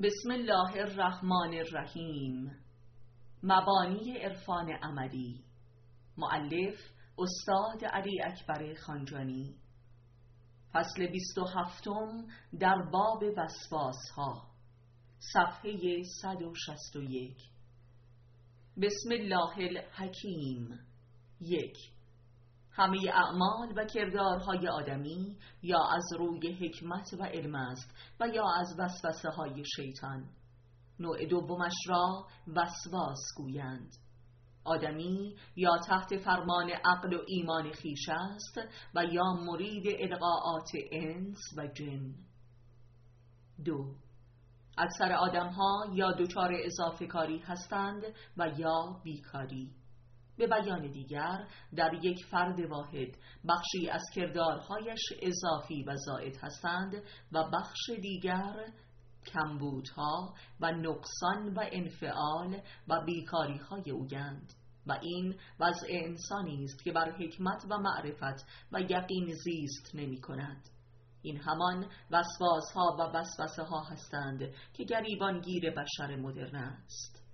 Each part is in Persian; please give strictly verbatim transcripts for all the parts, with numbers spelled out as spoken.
بسم الله الرحمن الرحیم. مبانی عرفان عملی. مؤلف استاد علی اکبر خانجانی. فصل بیست و هفتم در باب وسواس ها، صفحه صد و شصت و یک. بسم الله الحکیم. یک. همه اعمال و کردارهای آدمی یا از روی حکمت و علم است و یا از وسوسه های شیطان. نوع دومش را وسواس گویند. آدمی یا تحت فرمان عقل و ایمان خیش است و یا مرید القاءات انس و جن. دو. اکثر آدمها یا دچار اضافه کاری هستند و یا بیکاری. به بیان دیگر، در یک فرد واحد بخشی از کردارهایش اضافی و زائد هستند و بخش دیگر کمبودها و نقصان و انفعال و بیکاریهای اویند و این وضع انسانی است که بر حکمت و معرفت و یقین زیست نمی کند. این همان وسواس ها و وسوسه ها هستند که گریبانگیر بشر مدرن است.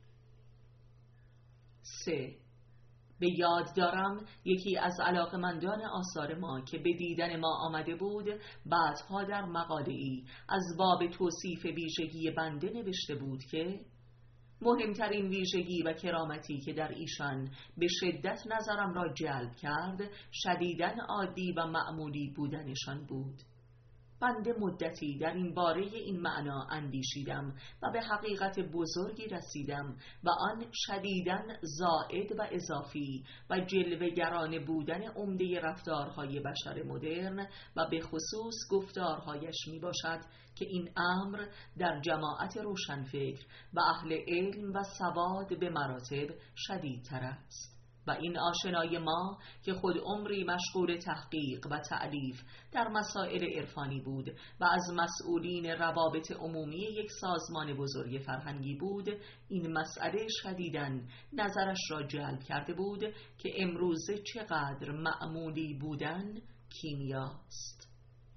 سه. به یاد دارم یکی از علاقمندان آثار ما که به دیدن ما آمده بود بعدها در مقاله‌ای از باب توصیف ویژگی بنده نوشته بود که مهمترین ویژگی و کرامتی که در ایشان به شدت نظرم را جلب کرد شدیداً عادی و معمولی بودنشان بود. بنده مدتی در این باره این معنا اندیشیدم و به حقیقت بزرگی رسیدم و آن شدیداً زائد و اضافی و جلوه‌گرانه بودن عمده رفتارهای بشر مدرن و به خصوص گفتارهایش می باشد که این امر در جماعت روشنفکر و اهل علم و سواد به مراتب شدیدتر است. و این آشنای ما که خود عمری مشغول تحقیق و تألیف در مسائل عرفانی بود و از مسئولین روابط عمومی یک سازمان بزرگ فرهنگی بود، این مسئله شدیداً نظرش را جلب کرده بود که امروزه چقدر معمولی بودن کیمیاست.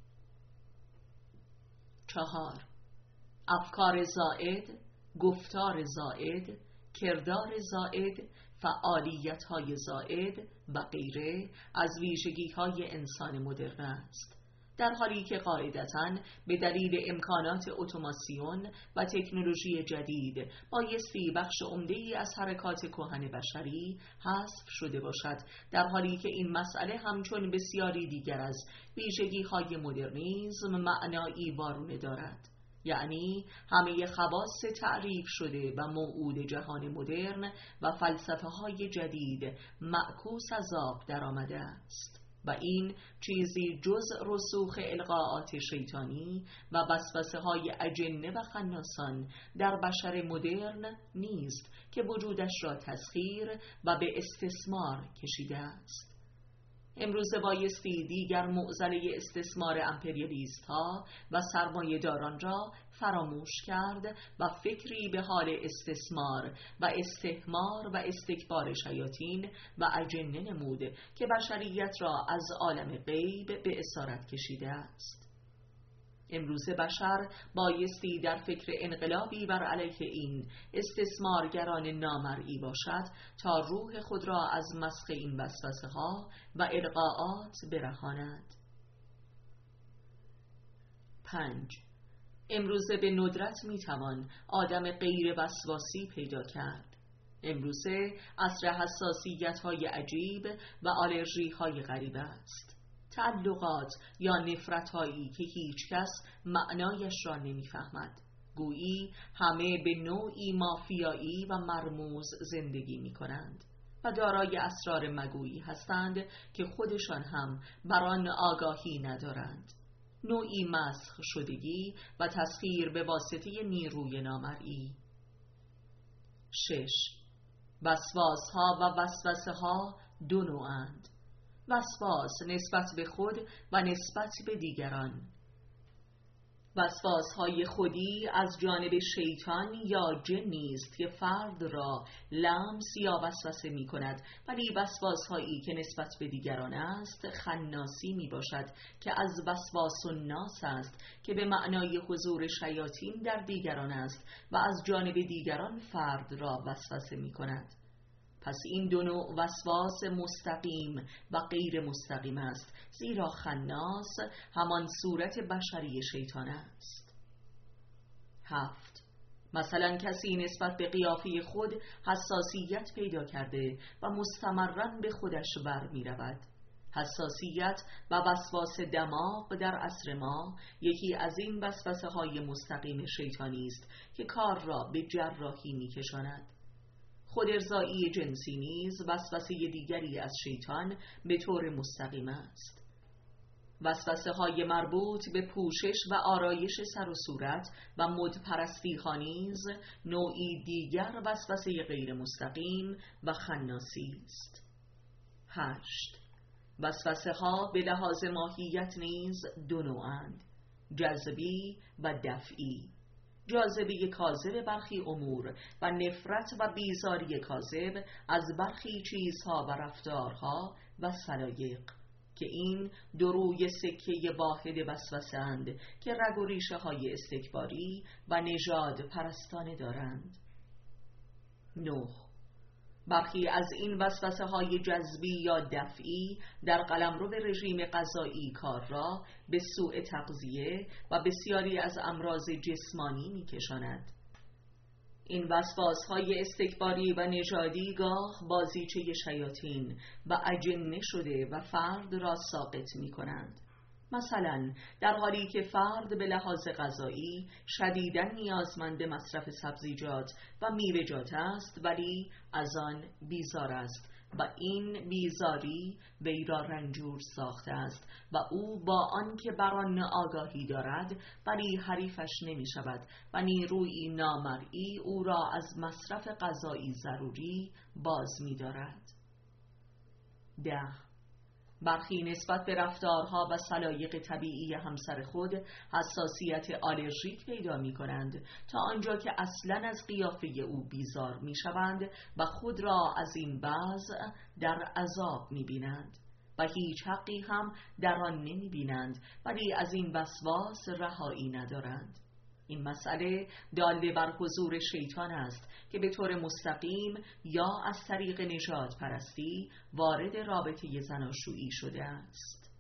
چهار. افکار زائد، گفتار زائد، کردار زائد، فعالیت‌های زائد و غیره از ویژگی‌های انسان مدرن است، در حالی که قاعدتاً به دلیل امکانات اتوماسیون و تکنولوژی جدید بایستی بخش عمده‌ای از حرکات کهن بشری حذف شده باشد، در حالی که این مسئله همچون بسیاری دیگر از ویژگی‌های مدرنیسم معنایی وارونه دارد. یعنی همه خواص تعریف شده و موعود جهان مدرن و فلسفه های جدید معکوس از آب در آمده است و این چیزی جز رسوخ القاءات شیطانی و وسوسه های اجنه و خناسان در بشر مدرن نیست که وجودش را تسخیر و به استثمار کشیده است. امروزه بایستی دیگر معضله استثمار امپریالیست ها و سرمایه داران را فراموش کرد و فکری به حال استثمار و استحمار و استکبار شیاطین و اجنه نمود که بشریت را از عالم غیب به اسارت کشیده است. امروزه بشر بایستی در فکر انقلابی بر علیه این استثمارگران نامرئی باشد تا روح خود را از مسخ این وسوسه ها و القاءات برهاند. پنج. امروزه به ندرت میتوان آدم غیر وسواسی پیدا کرد. امروزه عصر حساسیت های عجیب و آلرژی های غریب است. تعلقات یا نفرت هایی که هیچ کس معنایش را نمیفهمد. گویی همه به نوعی مافیایی و مرموز زندگی می کنند و دارای اسرار مگویی هستند که خودشان هم بر آن آگاهی ندارند. نوعی مسخ شدگی و تسخیر به واسطه نیروی نامرئی. شش. وسواس ها و وسوسه ها دو نوعند: وسواس نسبت به خود و نسبت به دیگران. وسواس‌های خودی از جانب شیطان یا جنی است که فرد را لمس یا وسوسه می کند، ولی وسواس‌هایی که نسبت به دیگران است خناسی می باشد که از وسواس الناس است که به معنای حضور شیاطین در دیگران است و از جانب دیگران فرد را وسوسه می کند. پس این دو نوع وسواس مستقیم و غیر مستقیم است، زیرا خناس همان صورت بشری شیطان است. هفت. مثلا کسی نسبت به قیافه خود حساسیت پیدا کرده و مستمراً به خودش بر می رود. حساسیت و وسواس دماغ در عصر ما یکی از این وسوسه های مستقیم شیطانی است که کار را به جراحی می کشاند. خود ارضایی جنسی نیز وسوسه دیگری از شیطان به طور مستقیم است. وسوسه های مربوط به پوشش و آرایش سر و صورت و مدپرستی ها نیز نوعی دیگر وسوسه غیر مستقیم و خناسی است. هشت. وسوسه ها به لحاظ ماهیت نیز دو نوعند: جذبی و دفعی. جاذبه کاذب برخی امور و نفرت و بیزاری کاذب از برخی چیزها و رفتارها و سلایق، که این دو روی سکه واحد وسوسه اند که رگ و ریشه های استکباری و نژاد پرستانه دارند. نه. برخی از این وسوسه های جذبی یا دفعی در قلمرو رژیم غذایی کار را به سوء تغذیه و بسیاری از امراض جسمانی می کشاند. این وسواس های استکباری و نژادی گاه بازیچه شیاطین و اجنه شده و فرد را ساقط می کنند. مثلا در حالی که فرد به لحاظ غذایی شدیداً نیازمند مصرف سبزیجات و میوه‌جات است، ولی از آن بیزار است و این بیزاری وی را رنجور ساخته است و او با آنکه بر آن آگاهی دارد ولی حریفش نمی شود و نیروی نامرئی او را از مصرف غذایی ضروری باز می دارد. ده. برخی نسبت به رفتارها و سلایق طبیعی همسر خود حساسیت آلرژیک پیدا می کنند تا آنجا که اصلاً از قیافه او بیزار می شوند و خود را از این وضع در عذاب می بینند و هیچ حقی هم در آن نمی بینند، ولی از این وسواس رهایی ندارند. این مسئله داله بر حضور شیطان است که به طور مستقیم یا از طریق نژاد پرستی وارد رابطه زناشویی شده است.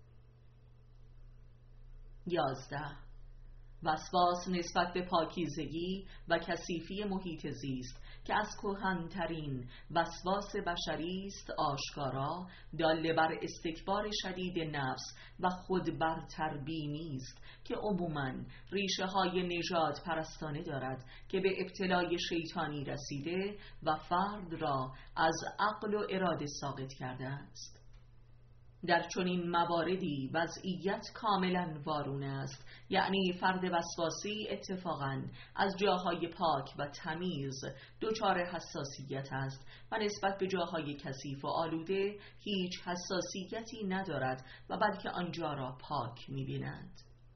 یازده. وسواس نسبت به پاکیزگی و کثیفی محیط زیست که از کهن‌ترین وسواس بشری است آشکارا داله بر استکبار شدید نفس و خود برتربینی است که عموماً ریشه های نژاد پرستانه دارد که به ابتلای شیطانی رسیده و فرد را از عقل و اراده ساقط کرده است. در چنین مواردی وضعیت کاملا وارونه است، یعنی فرد وسواسی اتفاقاً از جاهای پاک و تمیز دچار حساسیت است و نسبت به جاهای کثیف و آلوده هیچ حساسیتی ندارد و بلکه آنجا را پاک می‌بیند.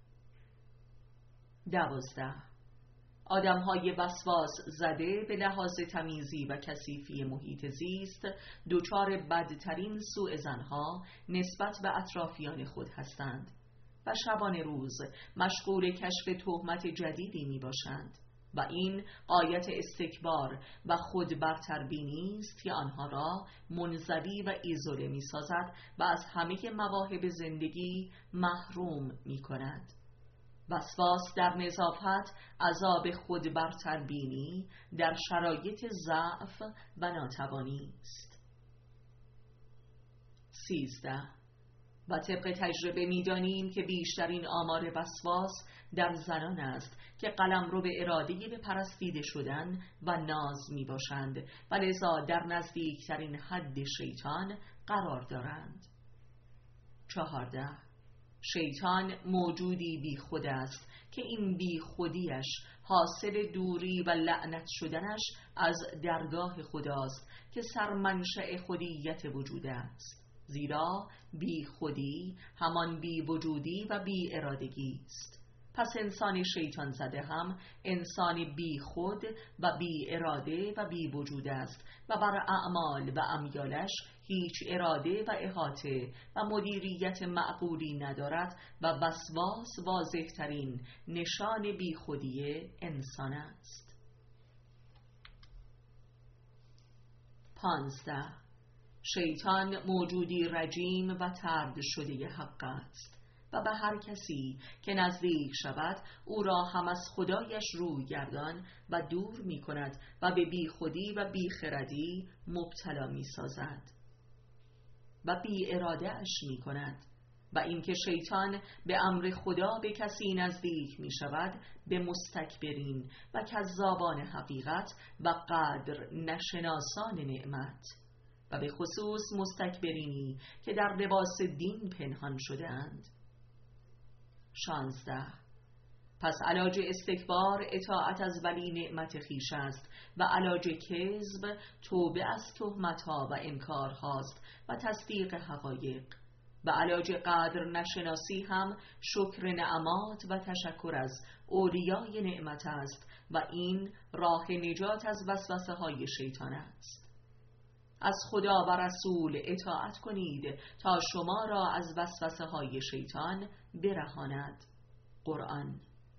دوازده. آدم‌های وسواس زده به لحاظ تمیزی و کثیفی محیط زیست دچار بدترین سوء ظن‌ها نسبت به اطرافیان خود هستند و شبانه روز مشغول کشف تهمت جدیدی می باشند و این غایت استکبار و خود برتربینی است که آنها را منزوی و ایزوله می سازد و از همه مواهب زندگی محروم می کند. وسواس در نظافت عذاب خود برتربینی در شرایط ضعف و ناتوانی است. سیزده. و طبق تجربه می‌دانیم که بیشترین آمار وسواس در زنان است که قلمرو به اراده به پرستیده شدن و ناز میباشند و لذا در نزدیکترین حد شیطان قرار دارند. چهارده. شیطان موجودی بی خود است که این بی خودیش حاصل دوری و لعنت شدنش از درگاه خداست که سرمنشأ خودیت وجود است، زیرا بی خودی همان بی وجودی و بی ارادگی است. پس انسان شیطان زده هم انسان بی خود و بی اراده و بی وجود است و بر اعمال و امیالش هیچ اراده و احاطه و مدیریت معقولی ندارد و وسواس واضح ترین نشان بی خودی انسان است. پانزده. شیطان موجودی رجیم و طرد شده حق است و به هر کسی که نزدیک شود او را هم از خدایش روی گردان و دور می کند و به بی خودی و بی خردی مبتلا می سازد و بی اراده اش می کند. و اینکه شیطان به امر خدا به کسی نزدیک می شود به مستکبرین و کذابان حقیقت و قدر نشناسان نعمت و به خصوص مستکبرینی که در لباس دین پنهان شده اند. شانزده. پس علاج استکبار اطاعت از ولی نعمت خویش است و علاج کذب توبه از تهمت‌ها و انکارهاست و تصدیق حقایق و علاج قدر نشناسی هم شکر نعمات و تشکر از اولیای نعمت است و این راه نجات از وسوسه های شیطان است. از خدا و رسول اطاعت کنید تا شما را از وسوسه های شیطان برهاند. قرآن.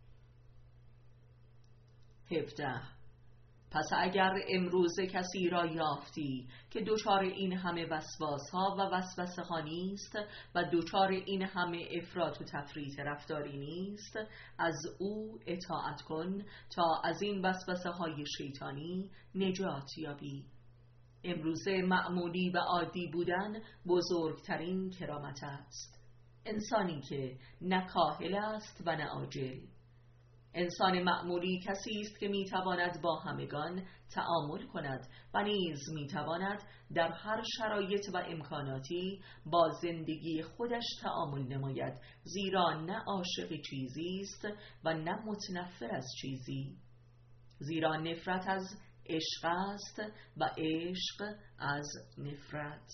هفده. پس اگر امروز کسی را یافتی که دچار این همه وسواس ها و وسوسه ها نیست و دچار این همه افراط و تفریط رفتاری نیست، از او اطاعت کن تا از این وسوسه های شیطانی نجات یابی. امروزه معمولی و عادی بودن بزرگترین کرامت است. انسانی که نه کاهل است و نه عاجل. انسان معمولی کسی است که میتواند با همگان تعامل کند و نیز میتواند در هر شرایط و امکاناتی با زندگی خودش تعامل نماید، زیرا نه عاشق چیزی است و نه متنفر از چیزی، زیرا نفرت از عشق است و عشق از نفرت.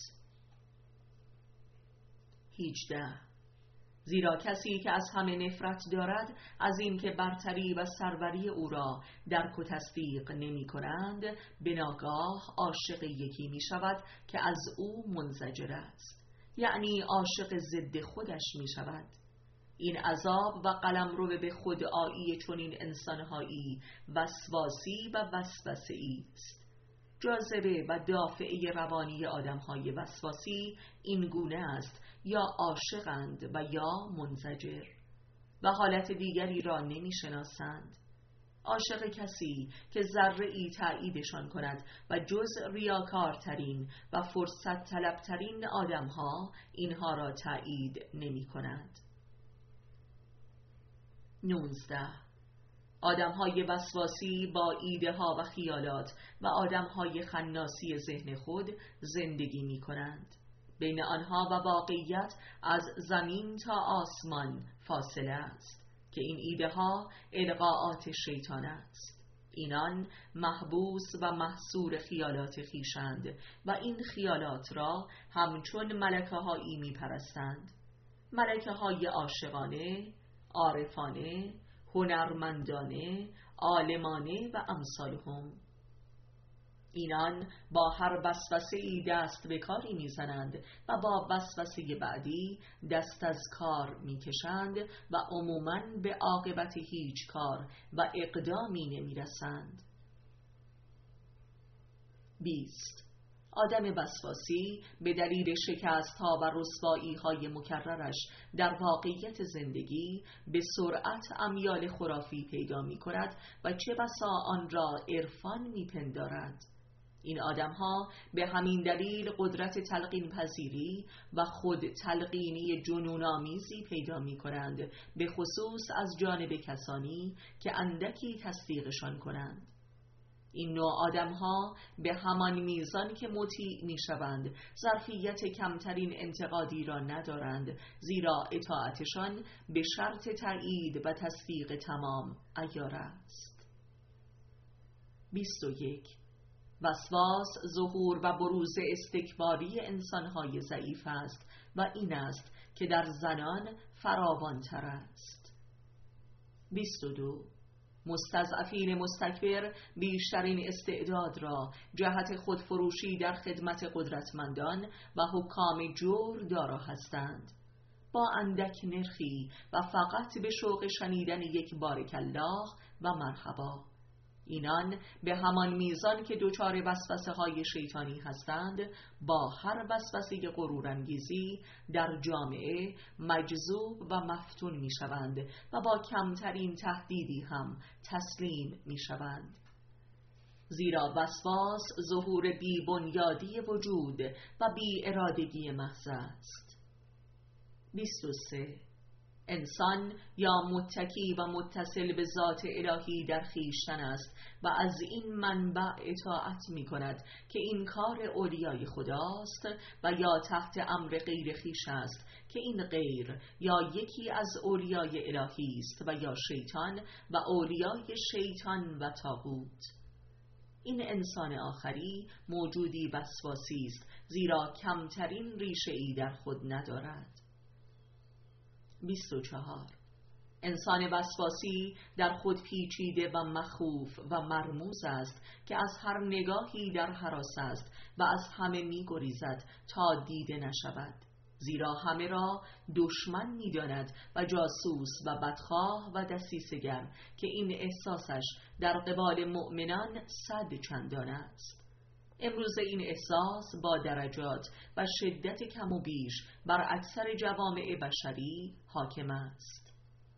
هجده. زیرا کسی که از همه نفرت دارد از این که برتری و سروری او را درک و تصدیق نمی کنند به ناگاه عاشق یکی می شود که از او منزجر است، یعنی عاشق ضد خودش می شود. این عذاب و قلمرو به خودآیی چنین انسانهایی وسواسی و وسوسه‌ای است. جاذبه و دافعه روانی آدمهای وسواسی این گونه است: یا عاشقند و یا منزجر و حالت دیگری را نمی شناسند. عاشق کسی که ذره‌ای تأییدشان کند و جز ریاکارترین و فرصت طلبترین آدمها اینها را تأیید نمی کند. نوزده. آدمهای وسواسی با ایده ها و خیالات و آدمهای خناسی ذهن خود زندگی می کنند. بین آنها و واقعیت از زمین تا آسمان فاصله است که این ایده ها القاءات شیطان است. اینان محبوس و محصور خیالات خویشند و این خیالات را همچون ملکه هایی می پرستند. ملکه های عاشقانه، عارفانه، هنرمندانه، عالمانه و امثالهم. اینان با هر وسوسه‌ای دست به کاری می‌زنند و با وسوسه بعدی دست از کار می‌کشند و عموماً به عاقبت هیچ کار و اقدامی نمی‌رسند. بیست. آدم وسواسی به دلیل شکست‌ها و رسوایی‌های مکررش در واقعیت زندگی به سرعت امیال خرافی پیدا می‌کند و چه بسا آن را عرفان می‌پندارد. این آدم‌ها به همین دلیل قدرت تلقین پذیری و خود تلقینی جنون‌آمیزی پیدا می‌کنند، به خصوص از جانب کسانی که اندکی تصدیقشان کنند. این نوع آدم‌ها به همان میزان که مطیع می‌شوند ظرفیت کمترین انتقادی را ندارند، زیرا اطاعتشان به شرط تأیید و تصدیق تمام عیار است. بیست و یک. وسواس ظهور و بروز استکباری انسان‌های ضعیف است و این است که در زنان فراوان‌تر است. بیست و دو. مستضعفین مستکبر بیشترین استعداد را جهت خودفروشی در خدمت قدرتمندان و حکام جور دارا هستند. با اندک نرخی و فقط به شوق شنیدن یک بارک الله و مرحبا. اینان به همان میزان که دچار وسوسه های شیطانی هستند، با هر وسوسه غرورانگیزی در جامعه مجذوب و مفتون می شوند و با کمترین تهدیدی هم تسلیم می شوند. زیرا وسواس ظهور بی بنیادی وجود و بی ارادگی محض است. بیست و سه. انسان یا متکی و متصل به ذات الهی در خویشتن است و از این منبع اطاعت می کند که این کار اولیای خداست، و یا تحت امر غیر خویش است که این غیر یا یکی از اولیای الهی است و یا شیطان و اولیای شیطان و طاغوت. این انسان آخری موجودی وسواسی است، زیرا کمترین ریشه ای در خود ندارد. بیست و چهار. انسان وسواسی در خود پیچیده و مخوف و مرموز است که از هر نگاهی در هراس است و از همه می گریزد تا دیده نشود، زیرا همه را دشمن می داند و جاسوس و بدخواه و دسیسگر که این احساسش در قبال مؤمنان صد چندان است. امروز این احساس با درجات و شدت کم و بیش بر اکثر جوامع بشری حاکم است.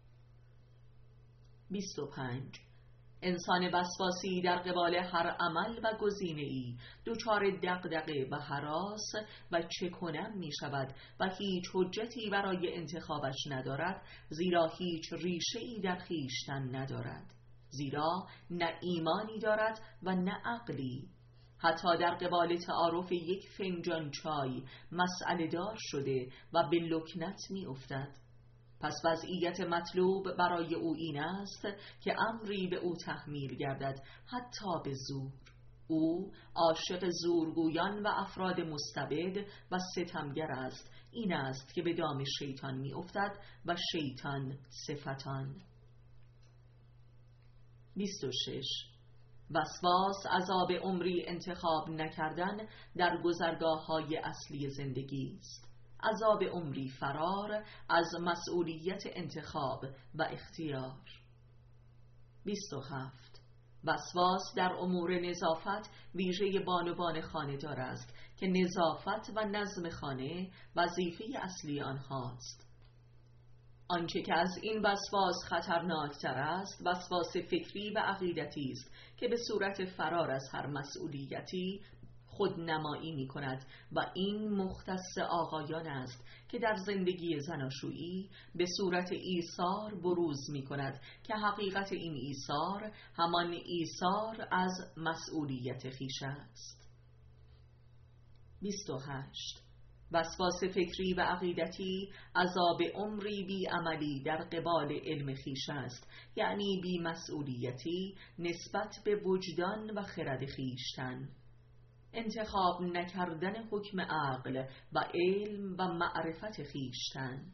بیست و پنج. انسان وسواسی در قبال هر عمل و گزینه‌ای دچار دغدغه و هراس و چه کنم می شود و هیچ حجتی برای انتخابش ندارد، زیرا هیچ ریشه‌ای در خویشتن ندارد، زیرا نه ایمانی دارد و نه عقلی. حتی در قبال تعارف یک فنجان چای مسئله دار شده و به لکنت می افتد. پس وضعیت مطلوب برای او این است که امری به او تحمیل گردد، حتی به زور. او عاشق زورگویان و افراد مستبد و ستمگر است. این است که به دام شیطان می افتد و شیطان صفتان. بیست و شش. وسواس عذاب عمری انتخاب نکردن در گذرگاه‌های اصلی زندگی است. عذاب عمری فرار از مسئولیت انتخاب و اختیار. بیست و هفت. وسواس در امور نظافت ویژه بانوان خانه‌دار است که نظافت و نظم خانه وظیفه اصلی آنهاست. آنچه که از این وسواس خطرناکتر است وسواس فکری و عقیدتی است که به صورت فرار از هر مسئولیتی خودنمایی می کند و این مختص آقایان است که در زندگی زناشویی به صورت ایثار بروز می کند که حقیقت این ایثار همان ایثار از مسئولیت خویش است. بیست و هشت. وسواس فکری و عقیدتی عذاب عمری بی عملی در قبال علم خویش است، یعنی بی مسئولیتی نسبت به وجدان و خرد خویشتن. انتخاب نکردن حکم عقل و علم و معرفت خویشتن.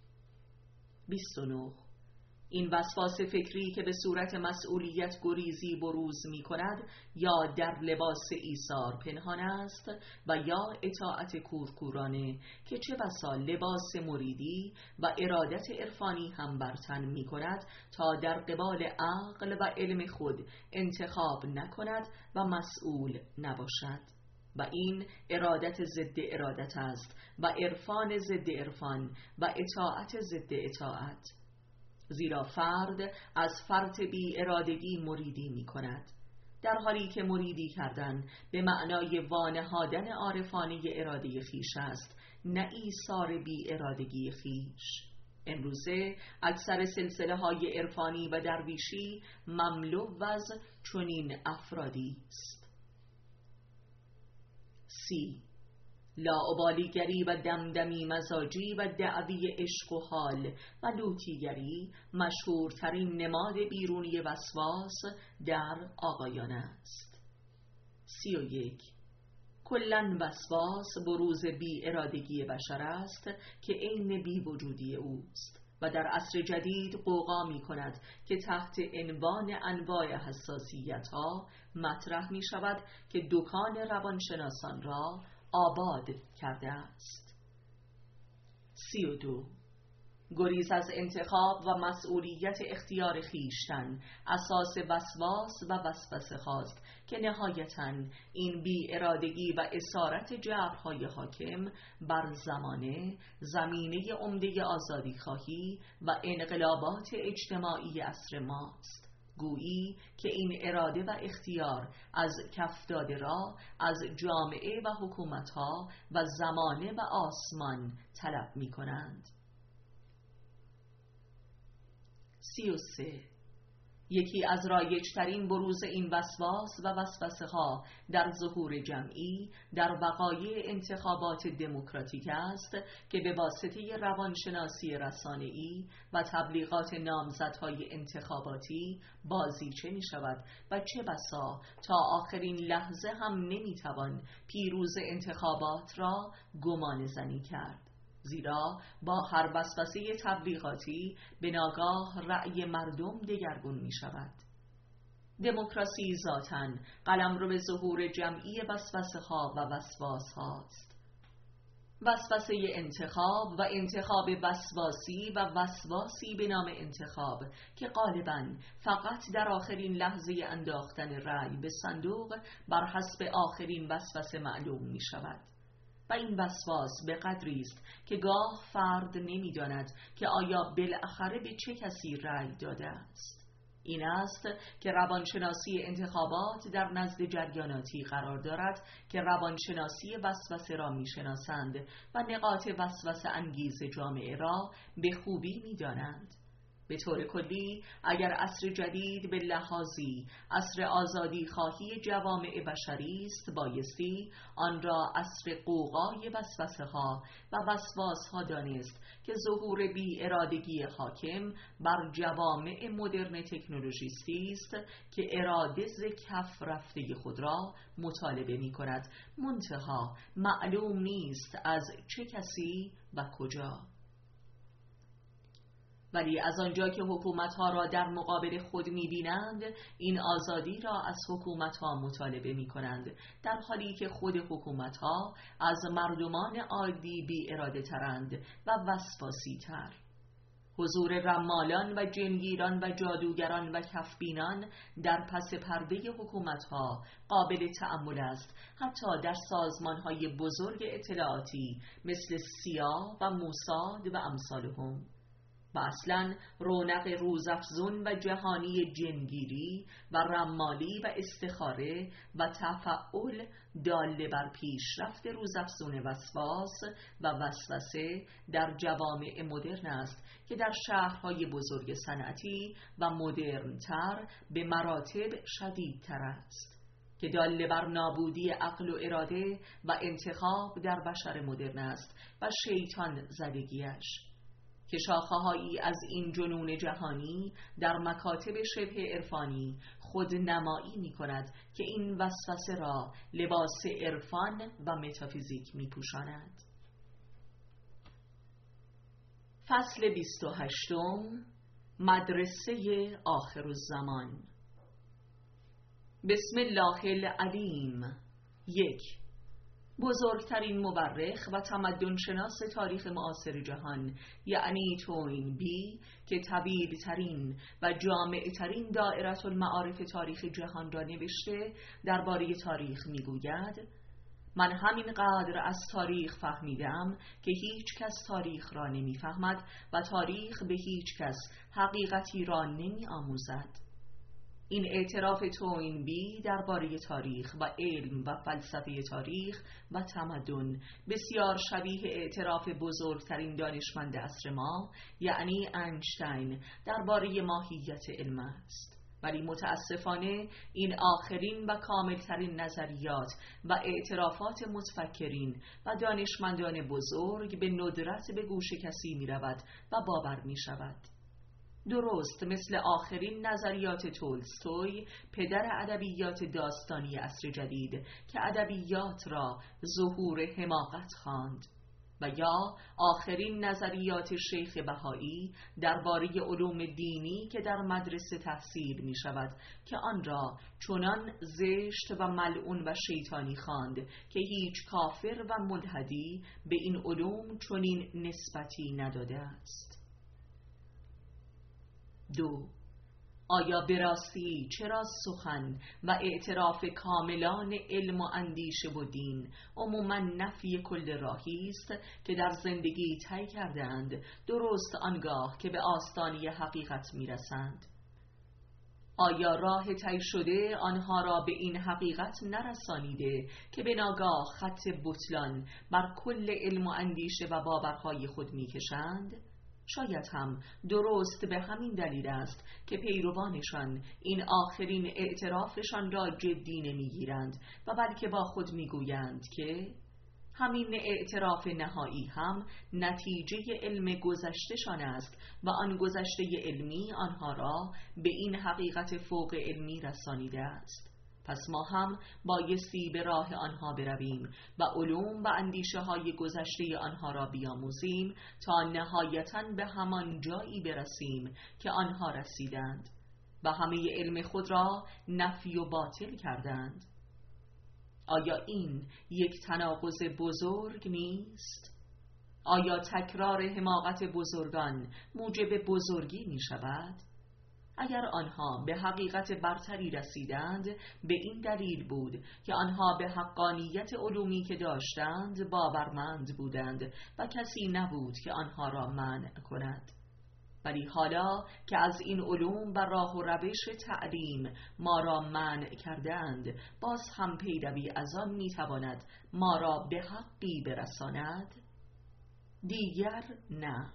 بیست و نه. این وسواس فکری که به صورت مسئولیت گریزی بروز می کند یا در لباس ایثار پنهان است و یا اطاعت کورکورانه که چه بسا لباس مریدی و ارادت عرفانی هم بر تن می کند تا در قبال عقل و علم خود انتخاب نکند و مسئول نباشد، و این ارادت ضد ارادت است و عرفان ضد عرفان و اطاعت ضد اطاعت. زیرا فرد از فرط بی ارادگی مریدی می کند، در حالی که مریدی کردن به معنای وانهادن عارفانه اراده خیش است، نه ایثار بی ارادگی خیش. امروزه اکثر سلسله های عرفانی و درویشی مملو از چنین افرادی است. سی. لاابالیگری و دمدمی مزاجی و دعوی عشق و حال و لوطیگری مشهورترین نماد بیرونی وسواس در آقایان است. سی و یک. کلن وسواس بروز بی ارادگی بشر است که عین بی وجودی اوست، و در عصر جدید قوقا می کند که تحت عنوان انواع حساسیت ها مطرح می شود که دکان روانشناسان را آباد کرده است. سی و دو. گریز از انتخاب و مسئولیت اختیار خیشتن اساس وسواس و وسوسه خواست که نهایتاً این بی ارادگی و اسارت جبرهای حاکم بر زمانه زمینه عمده آزادی خواهی و انقلابات اجتماعی عصر ماست. گویی که این اراده و اختیار از کف داده را از جامعه و حکومتها و زمانه و آسمان طلب می کنند. سی و سه. یکی از رایج‌ترین بروز این وسواس و وسوسه ها در ظهور جمعی در وقایع انتخابات دموکراتیک است که به واسطه روانشناسی رسانه‌ای و تبلیغات نامزدهای انتخاباتی بازیچه می شود و چه بسا تا آخرین لحظه هم نمی توان پیروز انتخابات را گمان زنی کرد، زیرا با هر وسوسه تبلیغاتی به ناگاه رأی مردم دگرگون می شود. دموکراسی ذاتاً قلمرو ظهور جمعی وسوسه ها و وسواس هاست. وسوسه انتخاب و انتخاب وسواسی و وسواسی به نام انتخاب که غالباً فقط در آخرین لحظه انداختن رأی به صندوق بر حسب آخرین وسوسه معلوم می شود. و این وسواس به قدری است که گاه فرد نمی‌داند که آیا بالاخره به چه کسی رأی داده است. این است که روانشناسی انتخابات در نزد جریاناتی قرار دارد که روانشناسی وسوسه را می‌شناسند و نقاط وسوسه انگیز جامعه را به خوبی می‌دانند. به طور کلی اگر عصر جدید به لحاظی عصر آزادی خواهی جوامع بشری است، بایستی آن را عصر قوقای وسوسه ها و وسواس ها دانست که ظهور بی ارادگی حاکم بر جوامع مدرن تکنولوژیستی است که اراده ز کف رفته خود را مطالبه می کند، منتها معلوم نیست از چه کسی و کجا. ولی از آنجا که حکومت‌ها را در مقابل خود می‌بینند، این آزادی را از حکومت‌ها مطالبه می‌کنند، در حالی که خود حکومت‌ها از مردمان عادی بی اراده ترند و وسواسی تر. حضور رمالان و جنگیران و جادوگران و کفبینان در پس پرده حکومت‌ها قابل تأمل است، حتی در سازمان‌های بزرگ اطلاعاتی مثل سیا و موساد و امثالهم. و اصلاً رونق روزافزون و جهانی جنگیری و رمالی و استخاره و تفعول داله بر پیشرفت روزافزون وسواس و وسوسه در جوامع مدرن است که در شهرهای بزرگ صنعتی و مدرن‌تر به مراتب شدیدتر است، که داله بر نابودی عقل و اراده و انتخاب در بشر مدرن است و شیطان زدگیش، که شاخه‌هایی از این جنون جهانی در مکاتب شبه عرفانی خود نمایی می کند که این وسوسه را لباس عرفان و متافیزیک می پوشاند. فصل بیست و هشت. مدرسه آخرالزمان. بسم الله العلیم. یک. بزرگترین مورخ و تمدنشناس تاریخ معاصر جهان، یعنی توینبی، که طویل‌ترین و جامع‌ترین دائره المعارف تاریخ جهان را نوشته، درباره تاریخ می‌گوید: من همینقدر از تاریخ فهمیدم که هیچ کس تاریخ را نمی‌فهمد و تاریخ به هیچ کس حقیقتی را نمی‌آموزد. این اعتراف توینبی درباره تاریخ و علم و فلسفه تاریخ و تمدن بسیار شبیه اعتراف بزرگترین دانشمند عصر ما، یعنی اینشتین، درباره ماهیت علم است. ولی متاسفانه این آخرین و کاملترین نظریات و اعترافات متفکرین و دانشمندان بزرگ به ندرت به گوش کسی می رود و باور می شود. درست مثل آخرین نظریات تولستوی، پدر ادبیات داستانی عصر جدید، که ادبیات را ظهور حماقت خواند. و یا آخرین نظریات شیخ بهایی درباره علوم دینی که در مدرسه تحصیل می شود که آن را چنان زشت و ملعون و شیطانی خواند که هیچ کافر و ملحدی به این علوم چنین نسبتی نداده است. دو، آیا به راستی چرا سخن و اعتراف کاملان علم و اندیشه و دین عموما نفی کل راهی است که در زندگی طی کردند، درست آنگاه که به آستانه حقیقت میرسند؟ آیا راه طی شده آنها را به این حقیقت نرسانیده که به ناگاه خط بطلان بر کل علم و اندیشه و باورهای خود میکشند؟ شاید هم درست به همین دلیل است که پیروانشان این آخرین اعترافشان را جدی نمیگیرند و بلکه با خود میگویند که همین اعتراف نهایی هم نتیجه علم گذشتهشان است و آن گذشته علمی آنها را به این حقیقت فوق علمی رسانیده است. پس ما هم بایستی به راه آنها برویم و علوم و اندیشه های گذشته آنها را بیاموزیم تا نهایتاً به همان جایی برسیم که آنها رسیدند و همه علم خود را نفی و باطل کردند. آیا این یک تناقض بزرگ نیست؟ آیا تکرار حماقت بزرگان موجب بزرگی می شود؟ اگر آنها به حقیقت برتری رسیدند، به این دلیل بود که آنها به حقانیت علومی که داشتند باورمند بودند و کسی نبود که آنها را منع کند. ولی حالا که از این علوم و راه و روش تعلیم ما را منع کردند، باز هم پیروی از آن میتواند ما را به حقی برساند؟ دیگر نه.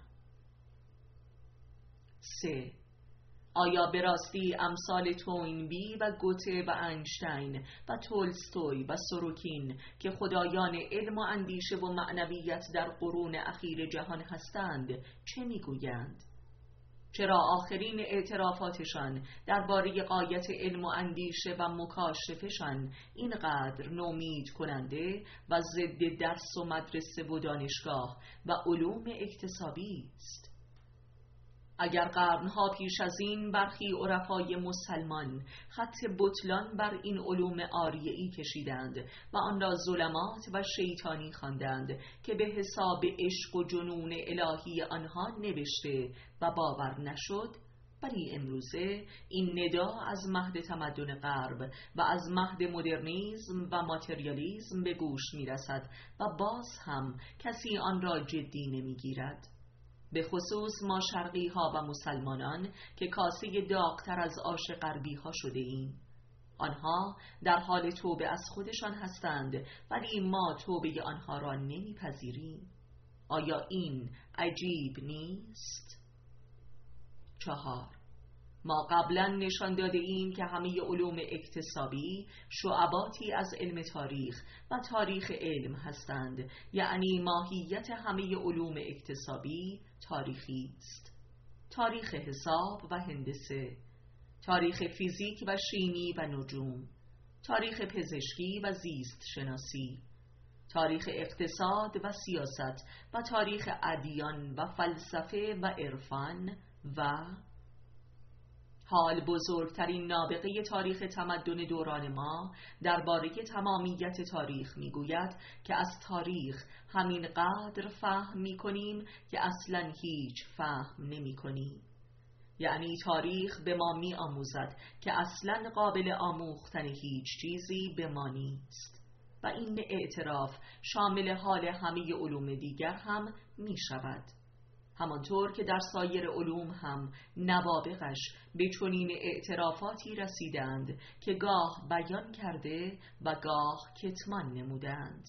سه، آیا به راستی امثال توینبی و گوته و اینشتین و تولستوی و سوروکین که خدایان علم و اندیشه و معنویت در قرون اخیر جهان هستند چه میگویند؟ چرا آخرین اعترافاتشان درباره غایت علم و اندیشه و مکاشفشان اینقدر نومید کننده و ضد درس و مدرسه و دانشگاه و علوم اکتسابی است؟ اگر قرنها پیش از این برخی عرفای مسلمان خط بطلان بر این علوم آریه‌ای کشیدند و آن را ظلمات و شیطانی خواندند که به حساب عشق و جنون الهی آنها نوشته و باور نشد، ولی امروزه این ندا از مهد تمدن غرب و از مهد مدرنیسم و ماتریالیسم به گوش می رسد و باز هم کسی آن را جدی نمی گیرد. به خصوص ما شرقی ها و مسلمانان که کاسه داغ‌تر از آش غربی ها شده ایم. آنها در حال توبه از خودشان هستند ولی ما توبه آنها را نمیپذیریم. آیا این عجیب نیست؟ چهار، ما قبلا نشان داده ایم که همه علوم اکتسابی شعباتی از علم تاریخ و تاریخ علم هستند، یعنی ماهیت همه علوم اکتسابی تاریخی است. تاریخ حساب و هندسه، تاریخ فیزیک و شیمی و نجوم، تاریخ پزشکی و زیست شناسی، تاریخ اقتصاد و سیاست و تاریخ ادیان و فلسفه و عرفان و حال بزرگترین نابغه تاریخ تمدن دوران ما درباره تمامیت تاریخ میگوید که از تاریخ همین قدر فهم میکنیم که اصلا هیچ فهم نمیکنیم. یعنی تاریخ به ما می آموزد که اصلا قابل آموختن هیچ چیزی به ما نیست و این اعتراف شامل حال همه علوم دیگر هم می شود، همانطور که در سایر علوم هم نوابغش به چنین اعترافاتی رسیدند که گاه بیان کرده و گاه کتمان نمودند.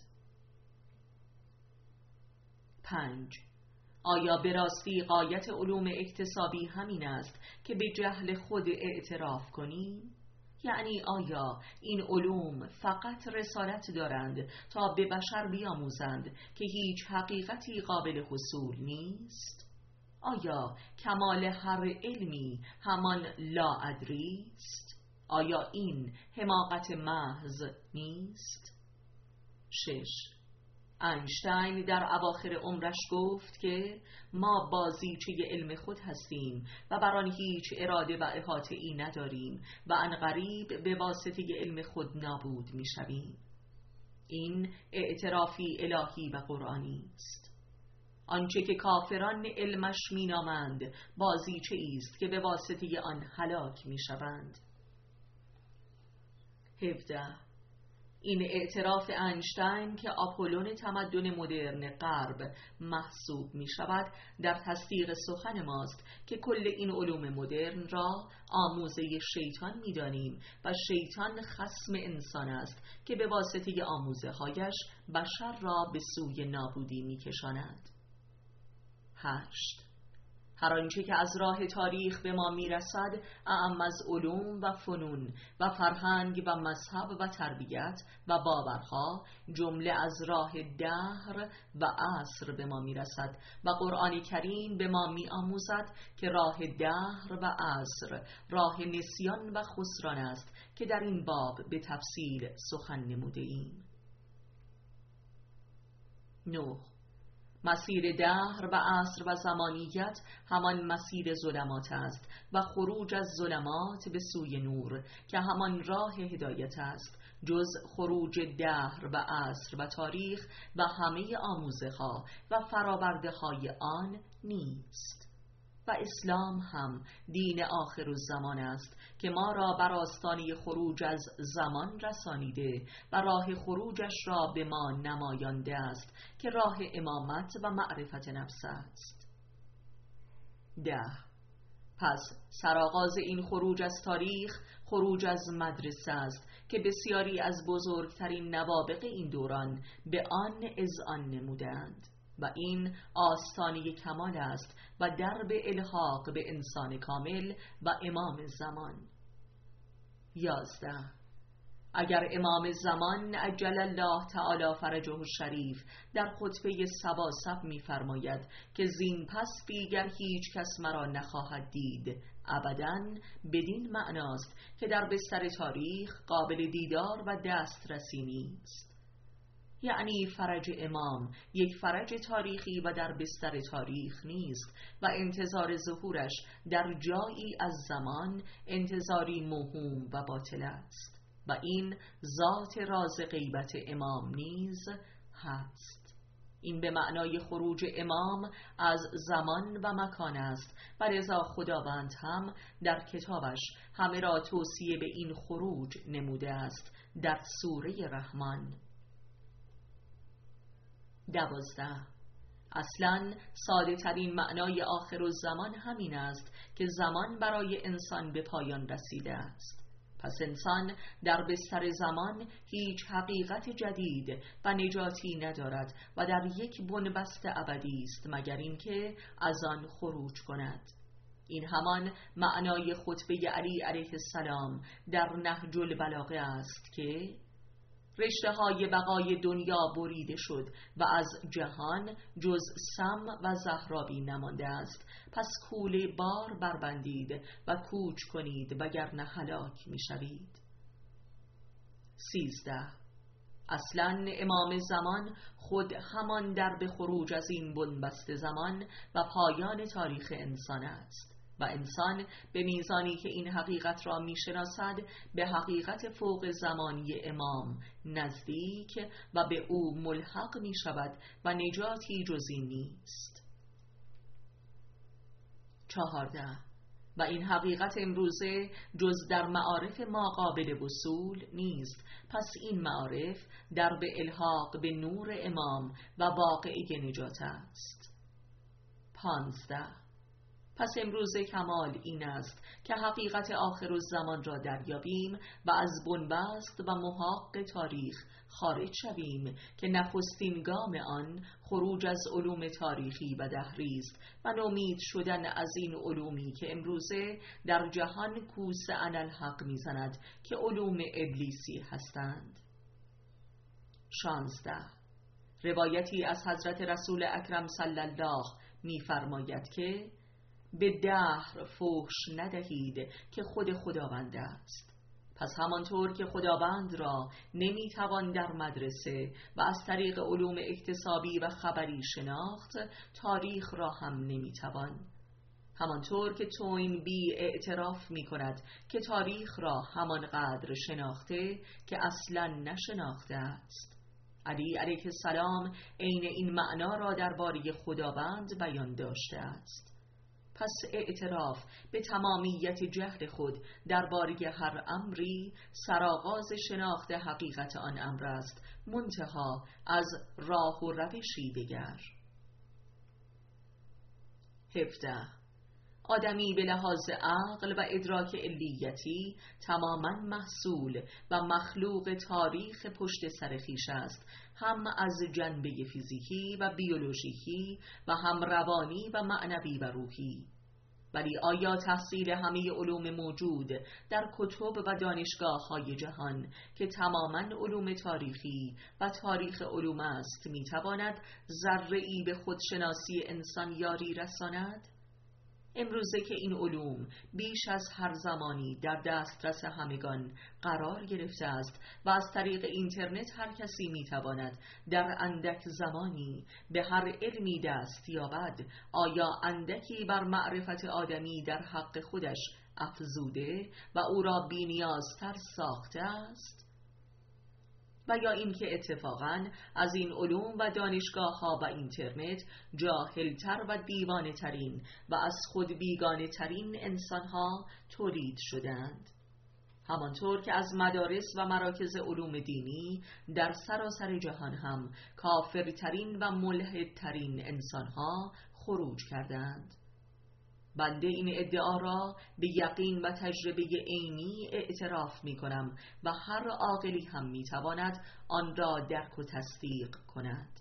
پنج، آیا به راستی غایت علوم اکتسابی همین است که به جهل خود اعتراف کنیم؟ یعنی آیا این علوم فقط رسالت دارند تا به بشر بیاموزند که هیچ حقیقتی قابل حصول نیست؟ آیا کمال هر علمی همان لاادری است؟ آیا این حماقت محض نیست؟ شش، اینشتین در اواخر عمرش گفت که ما بازیچه علم خود هستیم و بر آن هیچ اراده و احاطه ای نداریم و عنقریب به واسطه علم خود نابود می شویم. این اعترافی الهی و قرآنی است. آنچه که کافران علمش می نامند بازیچه است که به واسطه آن هلاک می شوند. هفده. این اعتراف اینشتین که آپولون تمدن مدرن غرب محسوب می شود در تصدیق سخن ماست که کل این علوم مدرن را آموزه شیطان می دانیم و شیطان خصم انسان است که به واسطه آموزه هایش بشر را به سوی نابودی می کشاند. هشت. هر آنچه که از راه تاریخ به ما میرسد اعم از علوم و فنون و فرهنگ و مذهب و تربیت و باورها جمله از راه دهر و عصر به ما میرسد و قرآن کریم به ما میآموزد که راه دهر و عصر راه نسیان و خسران است که در این باب به تفصیل سخن نموده ایم. نه. مسیر دهر و عصر و زمانیت همان مسیر ظلمات است و خروج از ظلمات به سوی نور که همان راه هدایت است، جز خروج دهر و عصر و تاریخ و همه آموزه ها و فرآورده های آن نیست. و اسلام هم دین آخر الزمان است که ما را بر آستانه خروج از زمان رسانیده و راه خروجش را به ما نمایانده است که راه امامت و معرفت نفس است. ده. پس سرآغاز این خروج از تاریخ خروج از مدرسه است که بسیاری از بزرگترین نوابغ این دوران به آن اذعان نمودند و این آستانه کمال است و درب الحاق به انسان کامل و امام زمان. یازده. اگر امام زمان عجل الله تعالی فرجه الشریف در خطبه سباسب می فرماید که زین پس دیگر هیچ کس مرا نخواهد دید ابداً، بدین معناست که در بستر تاریخ قابل دیدار و دسترسی نیست. یعنی فرج امام یک فرج تاریخی و در بستر تاریخ نیست و انتظار ظهورش در جایی از زمان انتظاری موهوم و باطل است و این ذات راز غیبت امام نیز هست. این به معنای خروج امام از زمان و مکان است و لذا خداوند هم در کتابش همه را توصیه به این خروج نموده است در سوره رحمان. دوازده. اصلاً ساده ترین معنای آخر الزمان همین است که زمان برای انسان به پایان رسیده است. پس انسان در بستر زمان هیچ حقیقت جدید و نجاتی ندارد و در یک بنبست ابدی است مگر اینکه از آن خروج کند. این همان معنای خطبه علی علیه السلام در نهج البلاغه است که رشته های بقای دنیا بریده شد و از جهان جز سم و زهرابی نمانده است، پس کوله بار بربندید و کوچ کنید وگرنه هلاک می شوید. سیزده. اصلاً امام زمان خود همان در به خروج از این بنبست زمان و پایان تاریخ انسان است و انسان به میزانی که این حقیقت را میشناسد به حقیقت فوق زمانی امام نزدیک و به او ملحق می شود و نجاتی جز این نیست. چهارده. و این حقیقت امروزه جز در معارف ما قابل وصول نیست، پس این معارف در به الحاق به نور امام و واقعه نجات است. پانزده. پس امروز کمال این است که حقیقت آخر الزمان را دریابیم و از بنبست و محاق تاریخ خارج شویم که نخستین گام آن خروج از علوم تاریخی و دهری است و نومید شدن از این علومی که امروزه در جهان کوس انالحق میزند که علوم ابلیسی هستند. شانزده. روایتی از حضرت رسول اکرم صلی الله می‌فرماید که به دهر فحش ندهید که خود خداوند است. پس همانطور که خداوند را نمیتوان در مدرسه و از طریق علوم اکتسابی و خبری شناخت، تاریخ را هم نمیتوان. همانطور که توینبی اعتراف می کند که تاریخ را همانقدر شناخته که اصلا نشناخته است. علی علیه السلام عین این معنا را درباره خداوند بیان داشته است. پس اعتراف به تمامیت جهل خود درباره هر امری سرآغاز شناخت حقیقت آن امر است، منتها از راه و روشی دگر. هفده. آدمی به لحاظ عقل و ادراک علیتی تماما محصول و مخلوق تاریخ پشت سر خویش است، هم از جنبه فیزیکی و بیولوژیکی و هم روانی و معنوی و روحی. ولی آیا تحصیل همه علوم موجود در کتب و دانشگاه های جهان که تماما علوم تاریخی و تاریخ علوم است میتواند ذره‌ای به خودشناسی انسان یاری رساند؟ امروزه که این علوم بیش از هر زمانی در دسترس همگان قرار گرفته است و از طریق اینترنت هر کسی میتواند در اندک زمانی به هر علمی دست یابد، آیا اندکی بر معرفت آدمی در حق خودش افزوده و او را بی‌نیازتر ساخته است؟ و یا اینکه اتفاقاً از این علوم و دانشگاه ها و اینترنت جاهلتر و دیوانه ترین و از خود بیگانه ترین انسان ها تولید شدند، همانطور که از مدارس و مراکز علوم دینی در سراسر جهان هم کافرترین و ملحدترین انسان ها خروج کردند. بنده این ادعا را به یقین و تجربه عینی اعتراف می کنم و هر عاقلی هم می تواند آن را درک و تصدیق کند.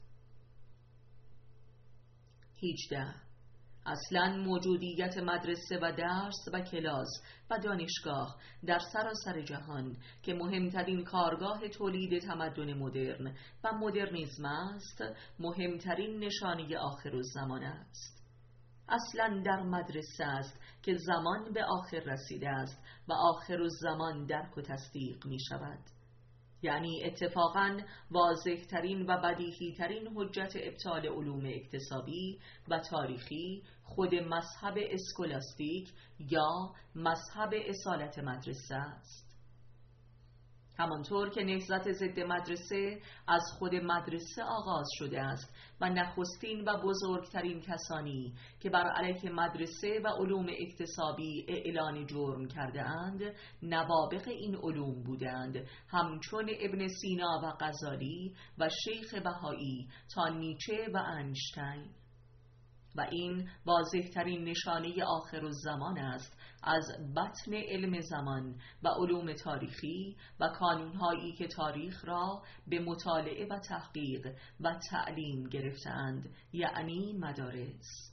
هجده. اصلاً موجودیت مدرسه و درس و کلاس و دانشگاه در سراسر جهان که مهمترین کارگاه تولید تمدن مدرن و مدرنیسم است، مهمترین نشانه آخرالزمان است. اصلاً در مدرسه است که زمان به آخر رسیده است و آخرالزمان درک و تصدیق می شود. یعنی اتفاقاً واضح ترین و بدیهی ترین حجت ابطال علوم اکتسابی و تاریخی خود مذهب اسکولاستیک یا مذهب اصالت مدرسه است. همانطور که نهضت ضد مدرسه از خود مدرسه آغاز شده است و نخستین و بزرگترین کسانی که بر علیه مدرسه و علوم اکتسابی اعلان جرم کرده اند نوابغ این علوم بودند، همچون ابن سینا و غزالی و شیخ بهایی تا نیچه و اینشتین. و این واضح‌ترین نشانه آخرالزمان است از بطن علم زمان و علوم تاریخی و کانونهایی که تاریخ را به مطالعه و تحقیق و تعلیم گرفتند، یعنی مدارس.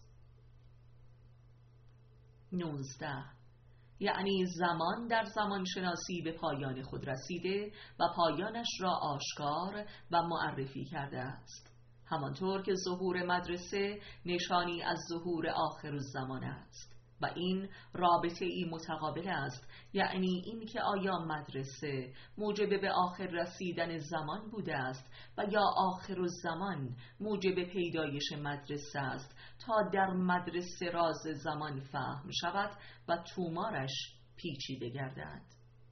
نوزده. یعنی زمان در زمان شناسی به پایان خود رسیده و پایانش را آشکار و معرفی کرده است، همانطور که ظهور مدرسه نشانی از ظهور آخرالزمان است. و این رابطه ای متقابل است، یعنی این که آیا مدرسه موجب به آخر رسیدن زمان بوده است و یا آخرالزمان موجب پیدایش مدرسه است تا در مدرسه راز زمان فهم شود و تومارش پیچیده گردد.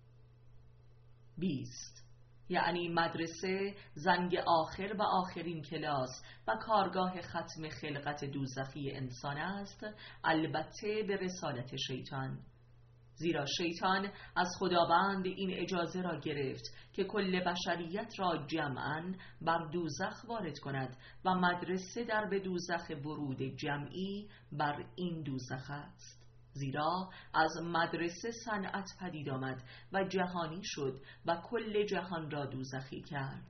بیست. یعنی مدرسه زنگ آخر و آخرین کلاس و کارگاه ختم خلقت دوزخی انسان است، البته به رسالت شیطان. زیرا شیطان از خداوند این اجازه را گرفت که کل بشریت را جمعاً بر دوزخ وارد کند و مدرسه در به دوزخ ورود جمعی بر این دوزخ است. زیرا از مدرسه صنعت پدید آمد و جهانی شد و کل جهان را دوزخی کرد.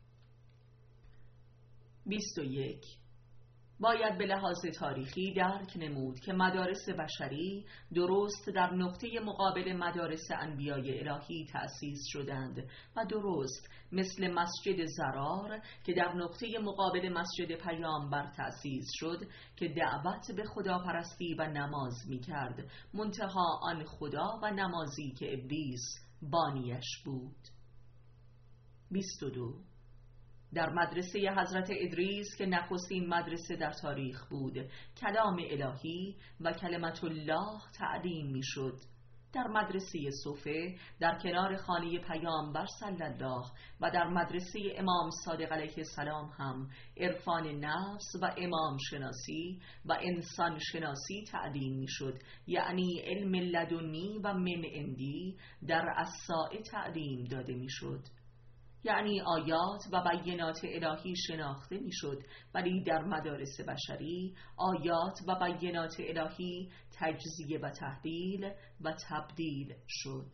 بیست و یک. باید به لحاظ تاریخی درک نمود که مدارس بشری درست در نقطه مقابل مدارس انبیای الهی تأسیس شدند و درست مثل مسجد زرار که در نقطه مقابل مسجد پیامبر تأسیس شد که دعوت به خداپرستی و نماز می کرد، منتها آن خدا و نمازی که ابلیس بانیش بود. بیست و دو. در مدرسه حضرت ادریس که نخستین مدرسه در تاریخ بود، کلام الهی و کلمت الله تعلیم می شد. در مدرسه صفه در کنار خانه پیامبر صلی الله و در مدرسه امام صادق علیه السلام هم عرفان نفس و امام شناسی و انسان شناسی تعلیم می شد، یعنی علم لدنی و من عندی در الساعه تعلیم داده می شد. یعنی آیات و بینات الهی شناخته می شد، ولی در مدارس بشری آیات و بینات الهی تجزیه و تحلیل و تبدیل شد.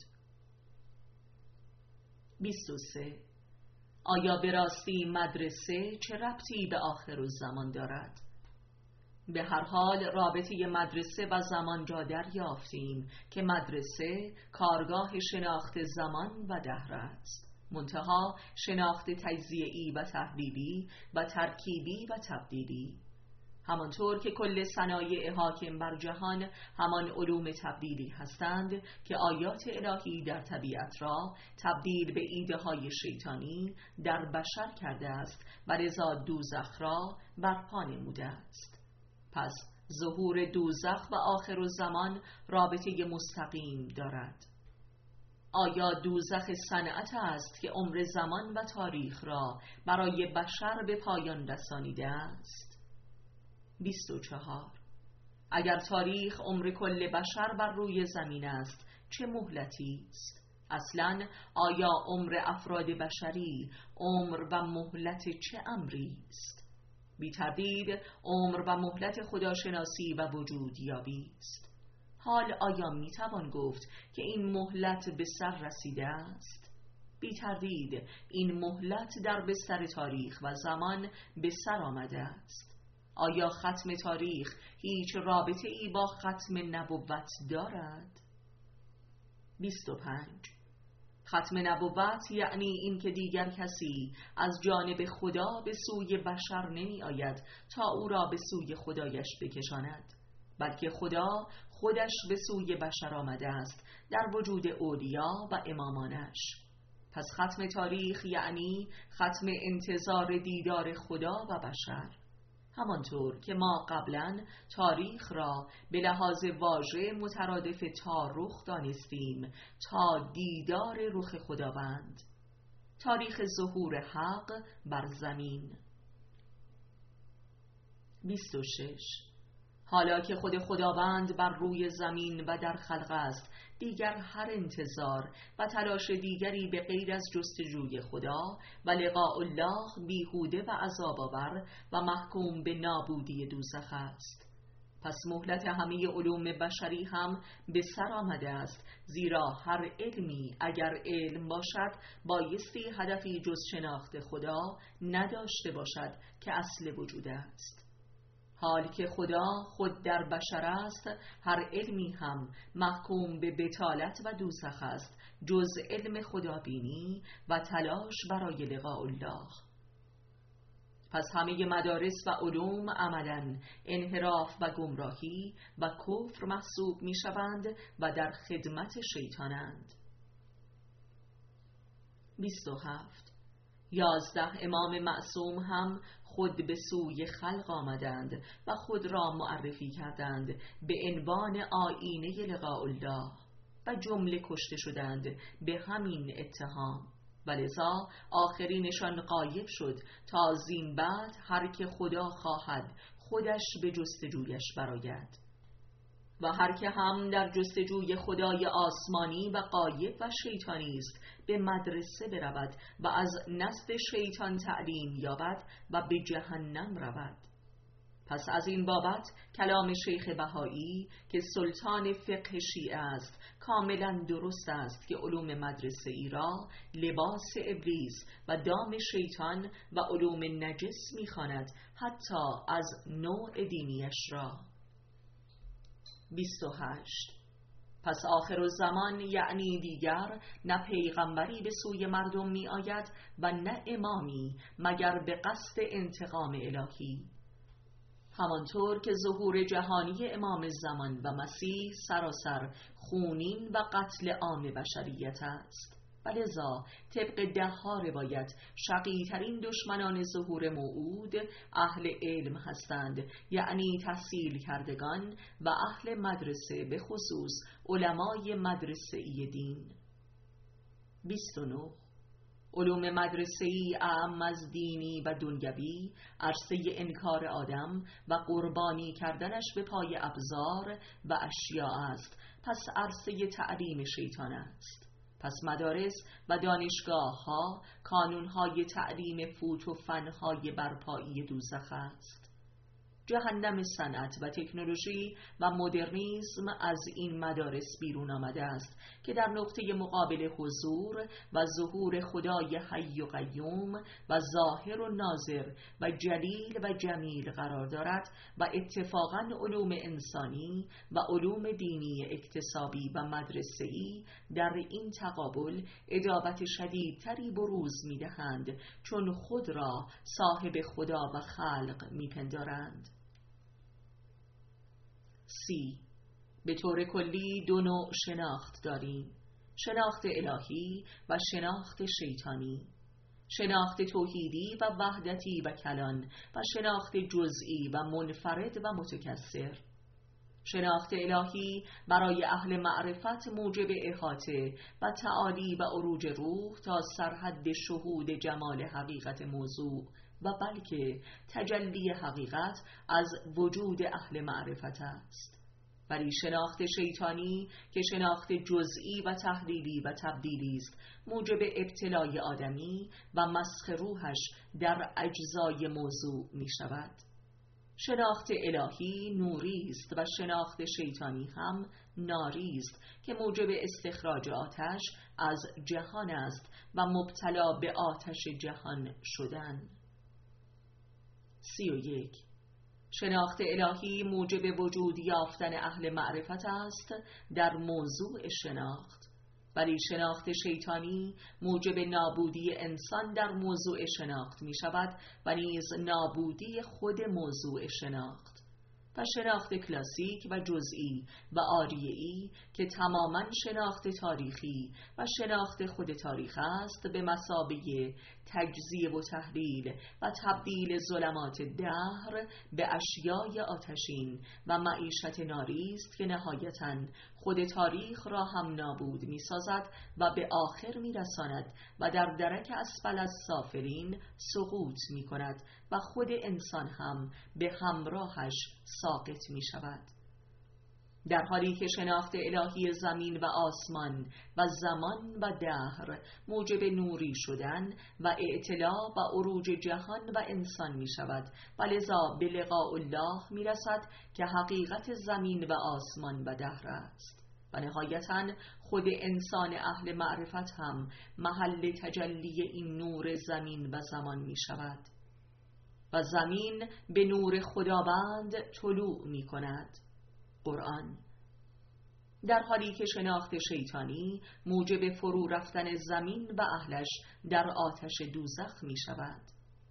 بیست و سه. آیا به راستی مدرسه چه ربطی به آخرالزمان دارد؟ به هر حال رابطه مدرسه و زمان را دریافتیم که مدرسه کارگاه شناخت زمان و دهر است، منتها شناخت تجزیه‌ای و تحلیلی و ترکیبی و تبدیلی. همانطور که کل صنایع حاکم بر جهان همان علوم تبدیلی هستند که آیات الهی در طبیعت را تبدیل به ایده های شیطانی در بشر کرده است و لذا دوزخ را برپا نموده است. پس ظهور دوزخ و آخرالزمان رابطه مستقیم دارد. آیا دوزخ صنعت است که عمر زمان و تاریخ را برای بشر به پایان رسانیده است؟ بیست و چهار. اگر تاریخ عمر کل بشر بر روی زمین است، چه مهلتی است؟ اصلاً آیا عمر افراد بشری عمر و مهلت چه امری است؟ بی تردید عمر و مهلت خداشناسی و وجود یابی است. حال آیا می توان گفت که این مهلت به سر رسیده است؟ بی تردید این مهلت در بستر تاریخ و زمان به سر آمده است. آیا ختم تاریخ هیچ رابطه ای با ختم نبوت دارد؟ بیست و پنج. ختم نبوت یعنی این که دیگر کسی از جانب خدا به سوی بشر نمی آید تا او را به سوی خدایش بکشاند، بلکه خدا خودش به سوی بشر آمده است در وجود اولیا و امامانش. پس ختم تاریخ یعنی ختم انتظار دیدار خدا و بشر، همانطور که ما قبلا تاریخ را به لحاظ واژه مترادف تا رخ دانستیم، تا دیدار رخ خداوند، تاریخ ظهور حق بر زمین. بیست و شش. حالا که خود خداوند بر روی زمین و در خلق است، دیگر هر انتظار و تلاش دیگری به غیر از جستجوی خدا و لقاء الله بیهوده و عذاب‌آور و محکوم به نابودی دوزخ است. پس مهلت همه علوم بشری هم به سر آمده است، زیرا هر علمی اگر علم باشد بایستی هدفی جز شناخت خدا نداشته باشد که اصل وجود است. حال که خدا خود در بشر است، هر علمی هم محکوم به بطالت و دوزخ است جز علم خدابینی و تلاش برای لقاء الله. پس همه مدارس و علوم عملاً انحراف و گمراهی و کفر محسوب می شوند و در خدمت شیطانند. بیست و هفت. یازده امام معصوم هم خود به سوی خلق آمدند و خود را معرفی کردند به عنوان آیینه لقاء الله و جمله کشته شدند به همین اتهام، ولذا آخرینشان غایب شد تا زین بعد هر که خدا خواهد خودش به جستجویش برآید و هر که هم در جستجوی خدای آسمانی و غایب و شیطانی است به مدرسه برود و از نزد شیطان تعلیم یابد و به جهنم رود. پس از این بابت کلام شیخ بهایی که سلطان فقه شیعه است کاملا درست است که علوم مدرسه ای را لباس ابلیس و دام شیطان و علوم نجس می‌خواند، حتی از نوع دینیش را. بیست و هشت. پس آخرالزمان یعنی دیگر نه پیغمبری به سوی مردم می آید و نه امامی مگر به قصد انتقام الهی. همانطور که ظهور جهانی امام زمان و مسیح سراسر خونین و قتل عام بشریت است و لذا طبق دهها روایت شقی‌ترین دشمنان ظهور موعود اهل علم هستند، یعنی تحصیل کردگان و اهل مدرسه، به خصوص علمای مدرسه‌ای دین. بیست و نه. علوم مدرسه‌ای اعم از دینی و دنیوی عرصه انکار آدم و قربانی کردنش به پای ابزار و اشیاء است، پس عرصه تعلیم شیطان است. پس مدارس و دانشگاه ها کانون های تعلیم فوت و فنهای برپایی دوزخ است. جهنم صنعت و تکنولوژی و مدرنیسم از این مدارس بیرون آمده است که در نقطه مقابل حضور و ظهور خدای حی و قیوم و ظاهر و ناظر و جلیل و جمیل قرار دارد و اتفاقاً علوم انسانی و علوم دینی اکتسابی و مدرسه‌ای در این تقابل عداوت شدیدتری بروز می‌دهند، چون خود را صاحب خدا و خلق می‌پندارند. سی. به طور کلی دو نوع شناخت داریم: شناخت الهی و شناخت شیطانی، شناخت توحیدی و وحدتی و کلان و شناخت جزئی و منفرد و متکثر. شناخت الهی برای اهل معرفت موجب احاطه و تعالی و عروج روح تا سرحد شهود جمال حقیقت موضوع و بلکه تجلی حقیقت از وجود اهل معرفت است. ولی شناخت شیطانی که شناخت جزئی و تحلیلی و تبدیلی است موجب ابتلای آدمی و مسخ روحش در اجزای موضوع می شود. شناخت الهی نوری است و شناخت شیطانی هم ناری است که موجب استخراج آتش از جهان است و مبتلا به آتش جهان شدن. سی و یک. شناخت الهی موجب وجود یافتن اهل معرفت است در موضوع شناخت، ولی شناخت شیطانی موجب نابودی انسان در موضوع شناخت می شود و نیز نابودی خود موضوع شناخت. و شناخت کلاسیک و جزئی و عاریه‌ای که تماماً شناخت تاریخی و شناخت خود تاریخ است، به مثابه تجزیه و تحلیل و تبدیل ظلمات دهر به اشیای آتشین و معیشت ناری است که نهایتاً خود تاریخ را هم نابود می سازد و به آخر می رساند و در درک اسفل از سافلین سقوط می کند و خود انسان هم به همراهش ساقط می شود. در حالی که شناخت الهی زمین و آسمان و زمان و دهر موجب نوری شدن و اعتلا و عروج جهان و انسان می شود و لذا به لقاء الله می رسد که حقیقت زمین و آسمان و دهر است. و نهایتاً خود انسان اهل معرفت هم محل تجلی این نور زمین و زمان می شود و زمین به نور خداوند طلوع می کند. قرآن. در حالی که شناخت شیطانی موجب فرو رفتن زمین و اهلش در آتش دوزخ می شود.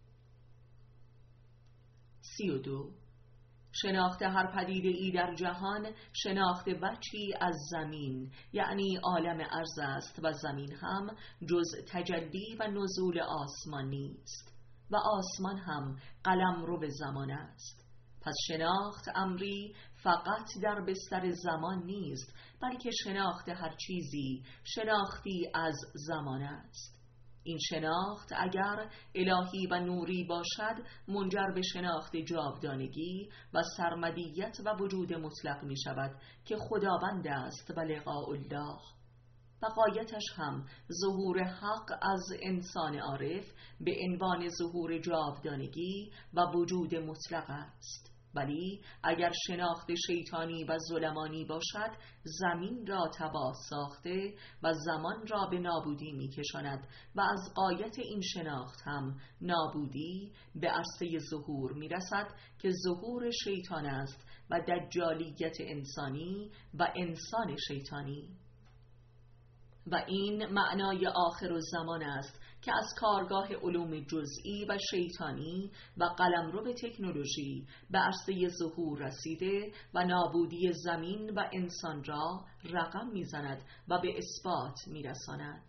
سی و دو. شناخت هر پدیده ای در جهان شناخت وجهی از زمین، یعنی عالم ارض است و زمین هم جز تجلی و نزول آسمان نیست و آسمان هم قلمرو زمان است. پس شناخت امری فقط در بستر زمان نیست، بلکه شناخت هر چیزی شناختی از زمان است. این شناخت اگر الهی و نوری باشد منجر به شناخت جاودانگی و سرمدیت و وجود مطلق می شود که خداوند است و لقاء الله، و غایتش هم ظهور حق از انسان عارف به عنوان ظهور جاودانگی و وجود مطلق است. ولی اگر شناخت شیطانی و ظلمانی باشد زمین را تباه ساخته و زمان را به نابودی می کشاند و از غایت این شناخت هم نابودی به عرصه ظهور می رسد که ظهور شیطان است و دجالیت انسانی و انسان شیطانی. و این معنای آخر الزمان است که از کارگاه علوم جزئی و شیطانی و قلمرو تکنولوژی به عرصه ظهور رسیده و نابودی زمین و انسان را رقم میزند و به اثبات میرساند.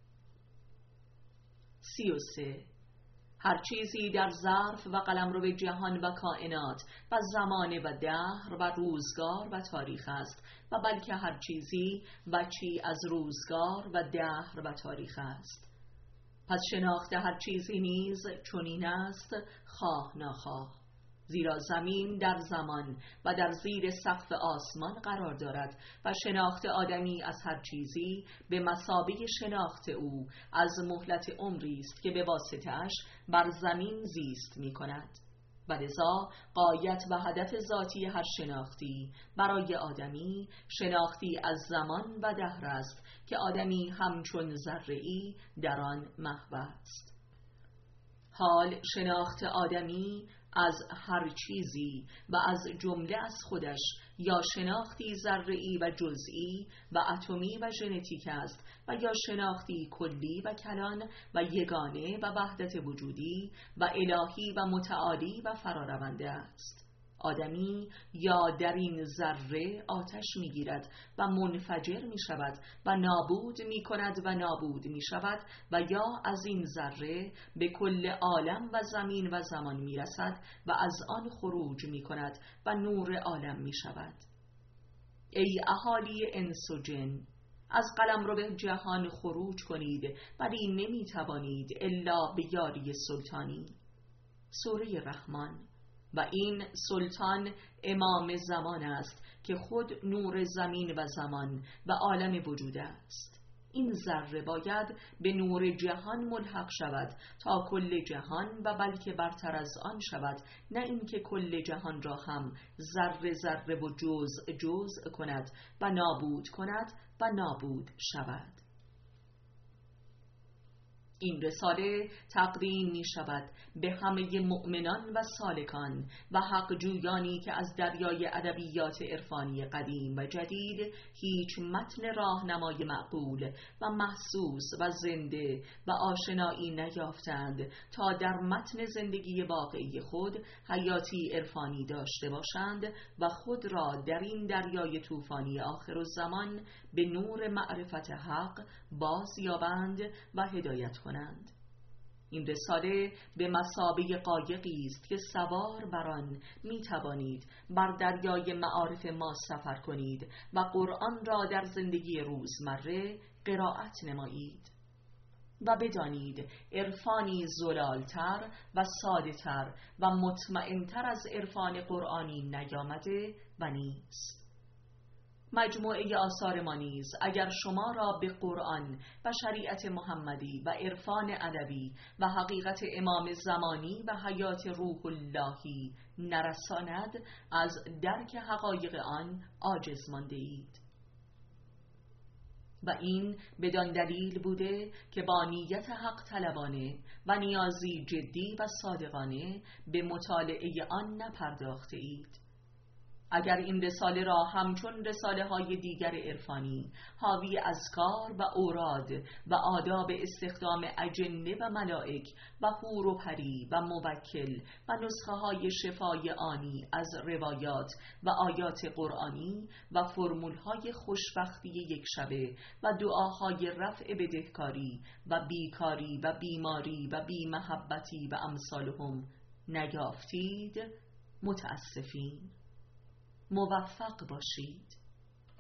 سی و سه. هر چیزی در ظرف و قلمرو جهان و کائنات و زمانه و دهر و روزگار و تاریخ است و بلکه هر چیزی بچی از روزگار و دهر و تاریخ است. پس شناخت هر چیزی نیز چنین است، خواه ناخواه، زیرا زمین در زمان و در زیر سقف آسمان قرار دارد و شناخت آدمی از هر چیزی به مثابه شناخت او از مهلت عمری است که به واسطه‌اش بر زمین زیست می کند. و لذا غایت و هدف ذاتی هر شناختی برای آدمی شناختی از زمان و دهر است که آدمی همچون ذره‌ای در آن محو است. حال شناخت آدمی از هر چیزی و از جمله از خودش یا شناختی ذره‌ای و جزئی و اتمی و ژنتیک است و یا شناختی کلی و کلان و یگانه و وحدت وجودی و الهی و متعالی و فرارونده است. آدمی یا در این ذره آتش میگیرد و منفجر می شود و نابود می کند و نابود می شود و یا از این ذره به کل عالم و زمین و زمان می رسد و از آن خروج می کند و نور عالم می شود. ای اهالی انس و جن، از قلمرو جهان خروج کنید ولی نمی توانید الا به یاری سلطانی. سوره رحمان. و این سلطان امام زمان است که خود نور زمین و زمان و عالم وجود است. این ذره باید به نور جهان ملحق شود تا کل جهان و بلکه برتر از آن شود، نه اینکه کل جهان را هم ذره ذره و جزء جزء کند و نابود کند و نابود شود. این رساله تقدیم می شود به همه مؤمنان و سالکان و حق جویانی که از دریای ادبیات عرفانی قدیم و جدید هیچ متن راهنمای معقول و محسوس و زنده و آشنایی نیافتند تا در متن زندگی واقعی خود حیاتی عرفانی داشته باشند و خود را در این دریای طوفانی آخرالزمان به نور معرفت حق باز یابند و هدایت کنند. این رساله به مثابه قایقی است که سوار بر آن می توانید بر دریای معارف ما سفر کنید و قرآن را در زندگی روزمره قرائت نمایید و بدانید عرفانی زلالتر و ساده‌تر و مطمئنتر از عرفان قرآنی نیامده و نیست. مجموعه آثار ما نیز اگر شما را به قرآن و شریعت محمدی و عرفان علوی و حقیقت امام زمانی و حیات روح اللهی نرساند، از درک حقایق آن عاجز مانده اید. و این بدان دلیل بوده که با نیت حق طلبانه و نیازی جدی و صادقانه به مطالعه آن نپرداخته اید. اگر این رساله را همچون رساله های دیگر عرفانی حاوی اذکار و اوراد و آداب استخدام اجنه و ملائک و حور و پری و موکل و نسخه های شفای آنی از روایات و آیات قرآنی و فرمول های خوشبختی یک شبه و دعاهای رفع بدهکاری و بیکاری و بیماری و بیمحبتی و امثالهم نیافتید، متاسفین. موفق باشید.